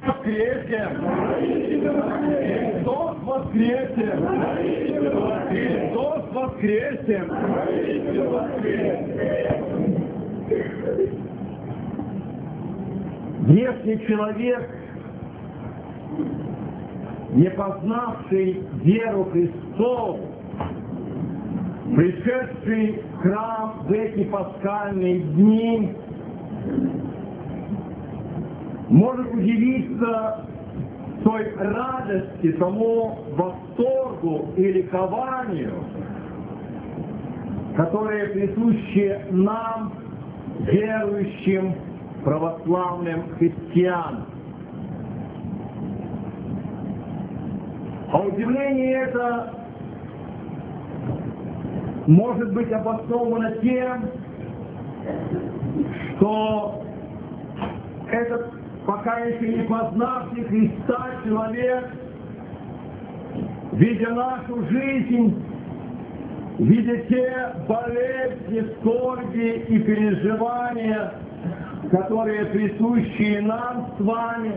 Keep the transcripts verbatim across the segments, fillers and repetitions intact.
воскресе! Христос воскресе! Христос воскресе! Внешний человек, не познавший веру Христову, пришедший в храм в эти пасхальные дни, может удивиться той радости, тому восторгу и ликованию, которые присущи нам, верующим православным христианам. А удивление это может быть обосновано тем, что этот пока еще не познавший Христа человек, видя нашу жизнь, видя те болезни, скорби и переживания, которые присущи нам с вами,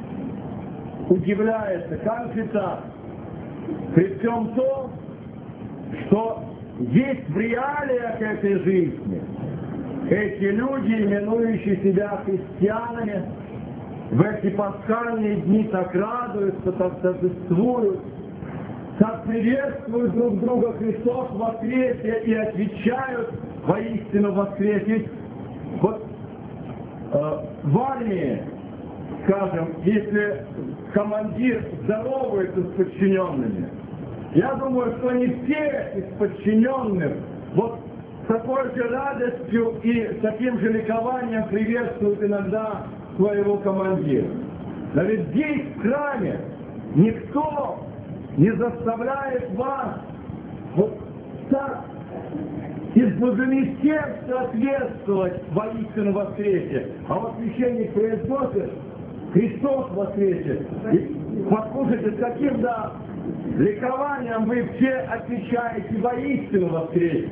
удивляется, как же так? При всем том, что есть в реалиях этой жизни эти люди, именующие себя христианами, в эти пасхальные дни так радуются, так торжествуют, так приветствуют друг друга Христос в воскресе и отвечают воистину воскресе. Вот э, в армии, скажем, если командир здоровается с подчиненными, я думаю, что не все из подчиненных вот с такой же радостью и таким же ликованием приветствуют иногда своего командира. Но ведь здесь, в храме, никто не заставляет вас вот так из глубины сердца соответствовать воистину воскресе. А вот священник произносит Христос воскресе. И послушайте, с каким, да, ликованием вы все отвечаете воистину воскресе.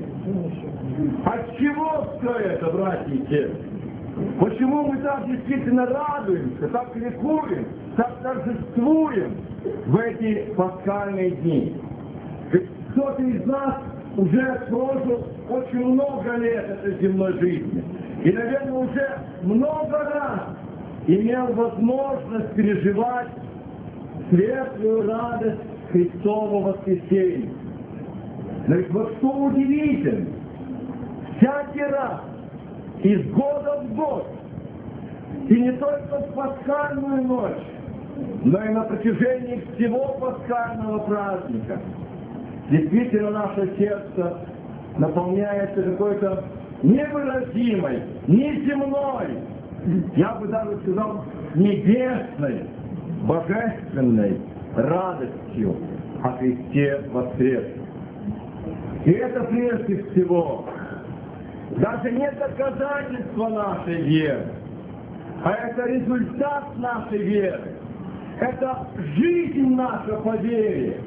От чего все это, братья и сестры? Почему мы так действительно радуемся, так ликуем, так торжествуем в эти пасхальные дни? Ведь кто-то из нас уже прожил очень много лет этой земной жизни. И, наверное, уже много раз имел возможность переживать светлую радость Христового воскресения. Но ведь вот что удивительно, всякий раз, из года в год, и не только в пасхальную ночь, но и на протяжении всего пасхального праздника, действительно наше сердце наполняется какой-то невыразимой, неземной, я бы даже сказал, небесной, божественной радостью о Христе воскресе. И это прежде всего даже не доказательство нашей веры, а это результат нашей веры. Это жизнь наша по вере.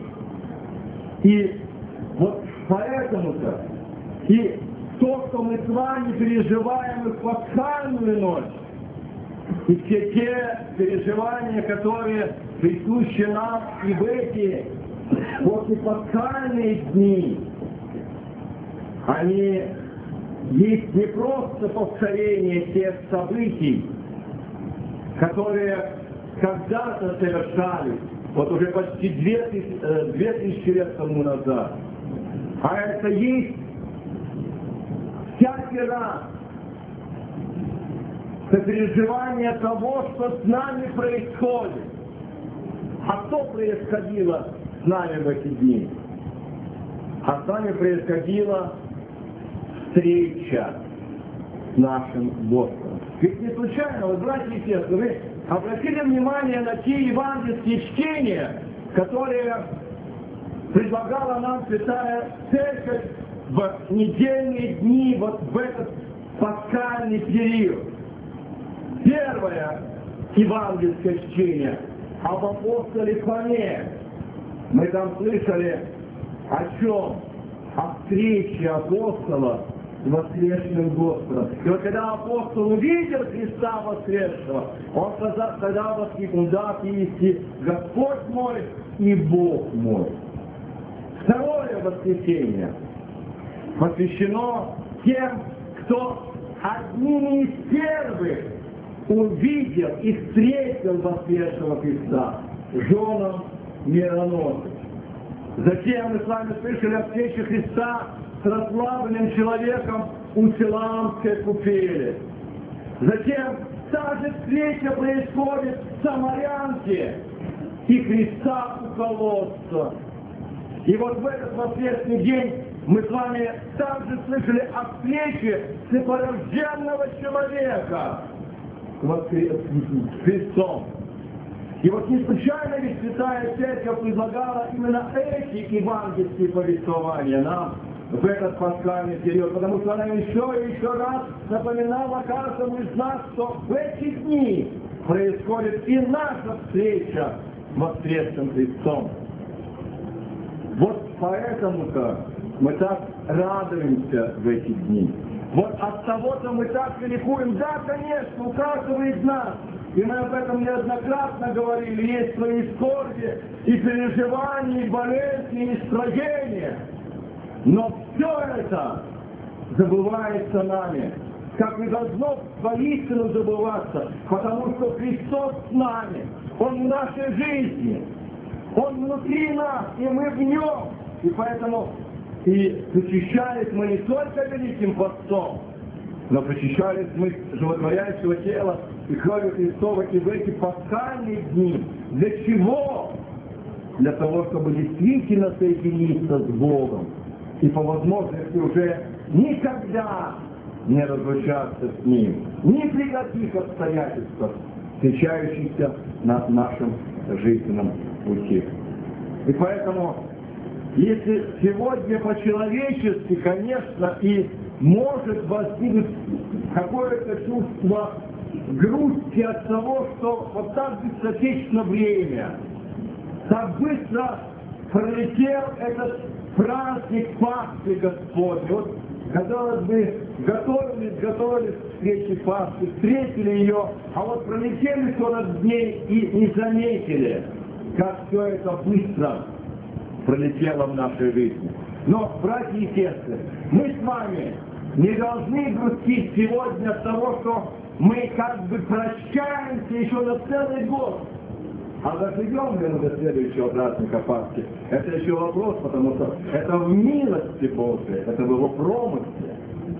И вот поэтому-то и то, что мы с вами переживаем в пасхальную ночь, и все те переживания, которые присущи нам и в эти послепасхальные дни, они есть не просто повторение тех событий, которые когда-то совершались, вот уже почти две тысячи, две тысячи лет тому назад, а это есть всякий раз сопереживание того, что с нами происходит. А что происходило с нами в эти дни? А с нами происходила встреча с нашим Господом. Ведь не случайно, вот, братья и сестры, вы обратили внимание на те евангельские чтения, которые предлагала нам Святая Церковь в недельные дни, вот в этот пасхальный период. Первое евангельское чтение об апостоле Фоме. Мы там слышали о чем? О встрече апостола воскресшим Господом. И вот когда апостол увидел Христа воскресшего, он тогда воскликнул: да, ты есть Господь мой и Бог мой. Второе воскресенье посвящено тем, кто одними из первых увидел и встретил воскресшего Христа, женам мироносцев. Затем мы с вами слышали о встрече Христа с расслабленным человеком у Силаамской купели. Затем та же встреча происходит в Самарянке и Христа у колодца. И вот в этот воскресный день мы с вами также слышали о встрече слепорожденного человека с Христом. И вот не случайно ведь Святая Церковь предлагала именно эти евангельские повествования нам в этот пасхальный период, потому что она еще и еще раз напоминала каждому из нас, что в эти дни происходит и наша встреча с воскресшим Христом. Вот поэтому-то мы так радуемся в эти дни. Вот от того-то мы так и ликуем. Да, конечно, у каждого из нас, и мы об этом неоднократно говорили, есть свои скорби, и переживания, и болезни, и строения. Но все это забывается нами, как и должно воистину забываться, потому что Христос с нами, Он в нашей жизни, Он внутри нас, и мы в Нем. И поэтому и причащались мы не только Великим Постом, но причащались мы животворяющего тела и крови Христова и в эти пасхальные дни. Для чего? Для того, чтобы действительно соединиться с Богом и по возможности уже никогда не разлучаться с Ним, ни при каких обстоятельствах, встречающихся на нашем жизненном пути. И поэтому, если сегодня по-человечески, конечно, и может возникнуть какое-то чувство грусти от того, что вот так быстротечно время, так быстро пролетел этот праздник Пасхи Господней. Вот, казалось бы, готовились, готовились к встрече Пасхи, встретили ее, а вот пролетели сорок дней и не заметили, как все это быстро пролетело в нашей жизни. Но, братья и сестры, мы с вами не должны грустить сегодня от того, что мы как бы прощаемся еще на целый год. А доживем ли мы до следующего праздника Пасхи? Это еще вопрос, потому что это в милости Божией, это в Его промысле.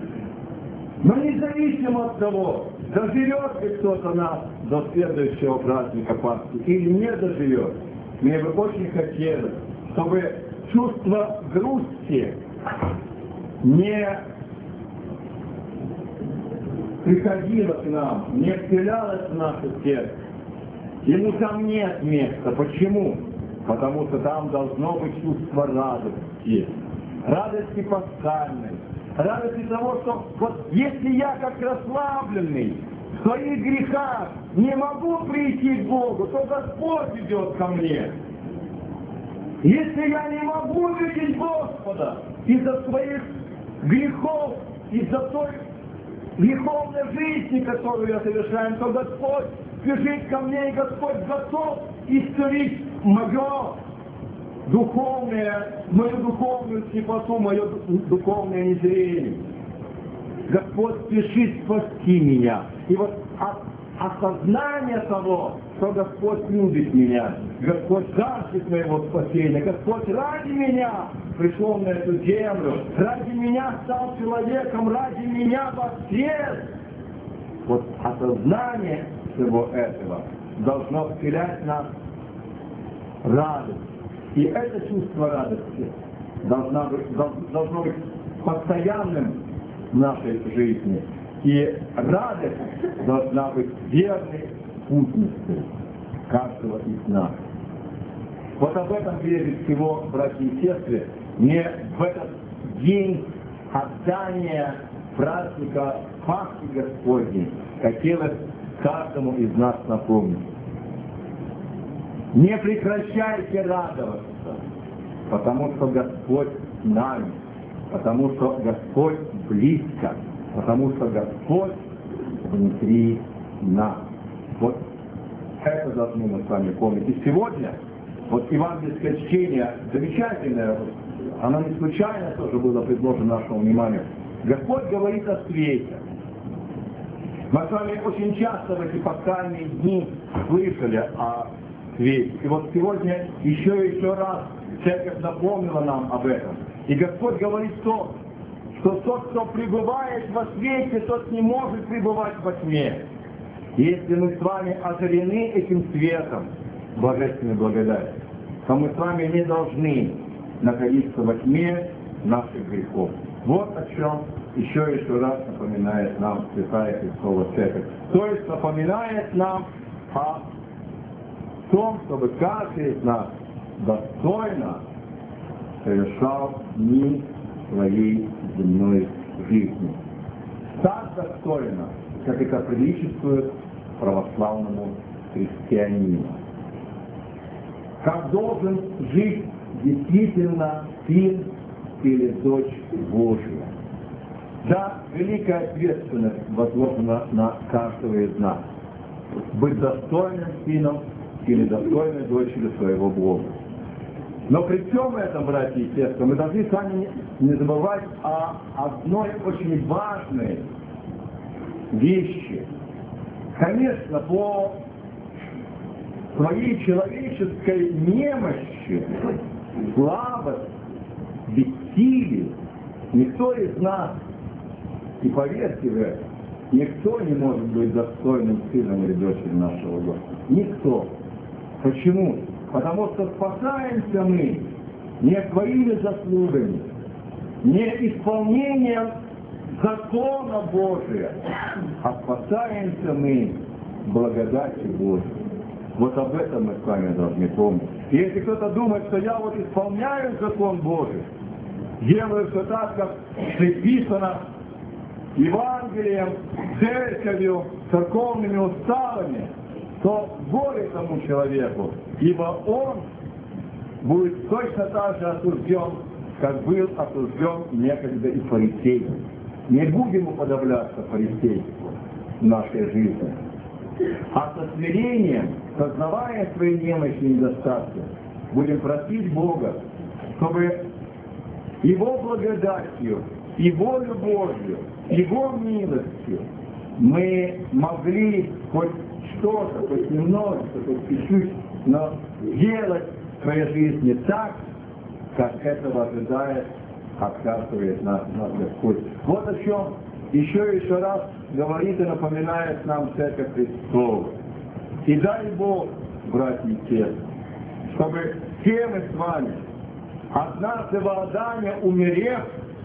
Но независимо от того, доживет ли кто-то нас до следующего праздника Пасхи или не доживет, мне бы очень хотелось, чтобы чувство грусти не приходило к нам, не вселялось в наше сердце. Ему там нет места. Почему? Потому что там должно быть чувство радости. Радости пасхальной. Радости того, что вот если я как расслабленный в своих грехах не могу прийти к Богу, то Господь идет ко мне. Если я не могу видеть Господа из-за своих грехов, из-за той греховной жизни, которую я совершаю, то Господь бежит ко мне, и Господь готов исцелить мое духовное, мою духовную слепоту, мое духовное незрение. Господь спешит спасти меня. И вот от осознания того, что Господь любит меня, Господь жаждет моего спасения, Господь ради меня пришел на эту землю, ради меня стал человеком, ради меня воскрес. Вот осознание всего этого должно вселять в нас радость. И это чувство радости должно быть, должно быть постоянным в нашей жизни. И радость должна быть верной спутницей каждого из нас. Вот об этом прежде всего, братья и сестры, мне в этот день отдания праздника Пасхи Господней хотелось каждому из нас напомнить. Не прекращайте радоваться, потому что Господь с нами. Потому что Господь близко, потому что Господь внутри нас. Вот это должны мы с вами помнить. И сегодня, вот евангельское чтение замечательное, оно не случайно тоже было предложено нашему вниманию. Господь говорит о свете. Мы с вами очень часто в эти пасхальные дни слышали о свете. И вот сегодня еще и еще раз Церковь напомнила нам об этом. И Господь говорит то, что тот, кто пребывает во свете, тот не может пребывать во тьме. И если мы с вами озарены этим светом, божественной благодати, то мы с вами не должны находиться во тьме наших грехов. Вот о чем еще и еще раз напоминает нам Святая Христова Церковь. То есть напоминает нам о том, чтобы каждый из нас достойно совершал дни своей земной жизни. Так достойно, как это приличествует православному христианину. Как должен жить действительно сын или дочь Божья. Да, великая ответственность возложена на каждого из нас. Быть достойным сыном или достойной дочерью своего Бога. Но при всем этом, братья и сестры, мы должны с вами не забывать о одной очень важной вещи. Конечно, по своей человеческой немощи, слабости, бессилию, никто из нас, и поверьте в это, никто не может быть достойным сыном или дочерью нашего Господа. Никто. Почему? Потому что спасаемся мы не своими заслугами, не исполнением закона Божия, а спасаемся мы благодатью Божией. Вот об этом мы с вами должны помнить. И если кто-то думает, что я вот исполняю закон Божий, делаю все так, как предписано Евангелием, церковью, церковными уставами, то горе тому человеку, ибо он будет точно так же осужден, как был осужден некогда и фарисей. Не будем уподобляться фарисейству в нашей жизни, а со смирением, сознавая свои немощи и недостатки, будем просить Бога, чтобы Его благодатью, Его любовью, Его милостью мы могли хоть что-то, хоть немного, хоть чуть-чуть, но делать в своей жизни так, как этого ожидает от каждого из нас, нас Господь. Вот о чем еще и еще раз говорит и напоминает нам Церковь Христова. И дай Бог, братья и сестры, чтобы все мы с вами, однажды в Адаме умерев,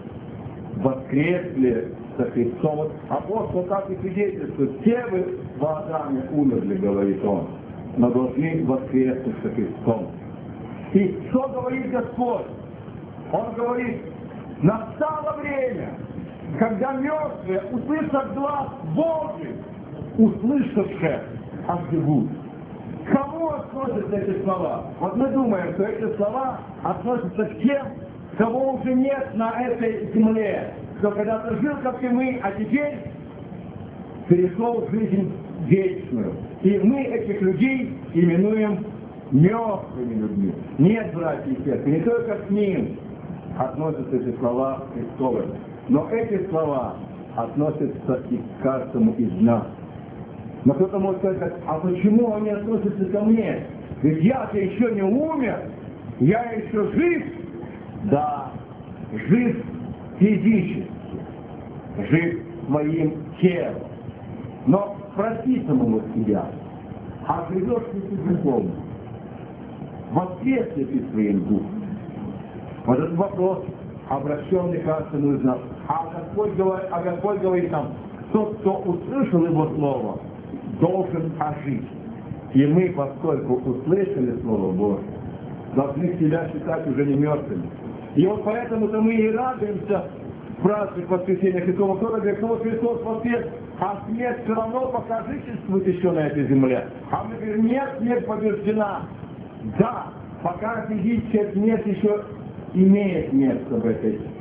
воскресли со Христом. Вот апостол так и свидетельствует, все вы в Адаме умерли, говорит он, но должны воскреснуть со Христом. И что говорит Господь? Он говорит, настало время, когда мертвые услышат глаз Божий, услышавшие, оживут. К кому относятся эти слова? Вот мы думаем, что эти слова относятся к тем, кого уже нет на этой земле, кто когда-то жил, как и мы, а теперь перешел в жизнь вечную. И мы этих людей именуем мертвыми людьми. Нет, братья и сестры, не только к ним относятся эти слова Христовы, но эти слова относятся и к каждому из нас. Но кто-то может сказать, а почему они относятся ко мне? Ведь я-то еще не умер, я еще жив. Да, жив физически, жив своим телом. Но спроси самого себя, а живешь ли ты духовно? Воскрес ли ты своим духом? Вот этот вопрос, обращенный к каждому из нас. А Господь говорит, а Господь говорит нам, тот, кто услышал Его Слово, должен ожить. И мы, поскольку услышали Слово Божье, должны себя считать уже не мертвыми. И вот поэтому-то мы и радуемся в праздник воскресения Христова. Кто-то говорит, что вот Христос воскрес, а смерть все равно пока жительствует еще на этой земле. А мы говорим, нет, смерть побеждена. Да, пока физическая смерть еще имеет место в этой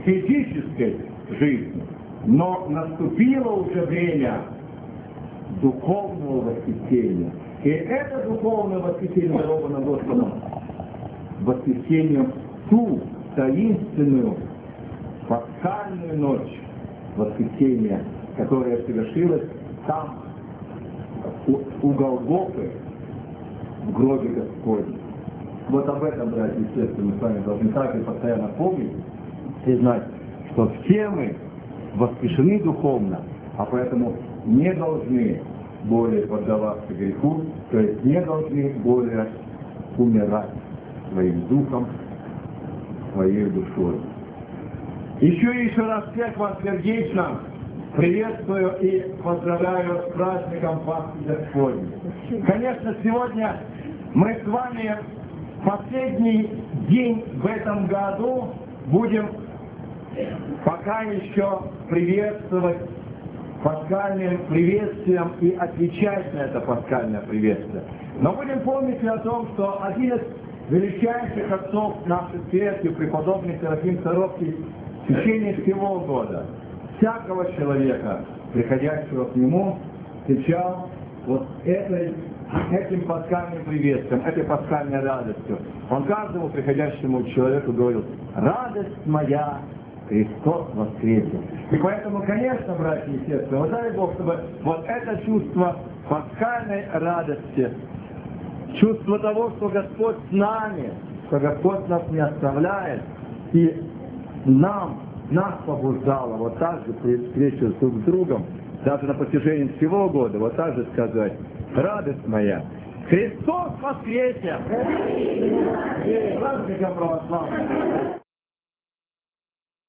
физической жизни. Но наступило уже время духовного восхищения. И это духовное восхищение даровано Господом восхищением ту таинственную пасхальную ночь восхищения, которая совершилась там, у, у Голгофы, в гробе Господнем. Вот об этом, братья и сестры, мы с вами должны также постоянно помнить и знать, что все мы воскрешены духовно, а поэтому не должны более поддаваться греху, то есть не должны более умирать своим духом, своей душой. Еще и еще раз всех вас сердечно приветствую и поздравляю с праздником Пасхи Господней. Конечно, сегодня мы с вами последний день в этом году будем пока еще приветствовать пасхальным приветствием и отвечать на это пасхальное приветствие. Но будем помнить о том, что один из величайших отцов нашей церкви, преподобный Серафим Саровский, в течение всего года всякого человека, приходящего к нему, встречал вот этой, этим пасхальным приветствием, этой пасхальной радостью. Он каждому приходящему человеку говорил: радость моя, Христос воскресе. И поэтому, конечно, братья и сестры, вот дай Бог, чтобы вот это чувство пасхальной радости, чувство того, что Господь с нами, что Господь нас не оставляет, и нам, нас побуждало вот так же при встрече друг с другом, даже на протяжении всего года, вот так же сказать: радость моя, Христос воскресе! Праздником православным!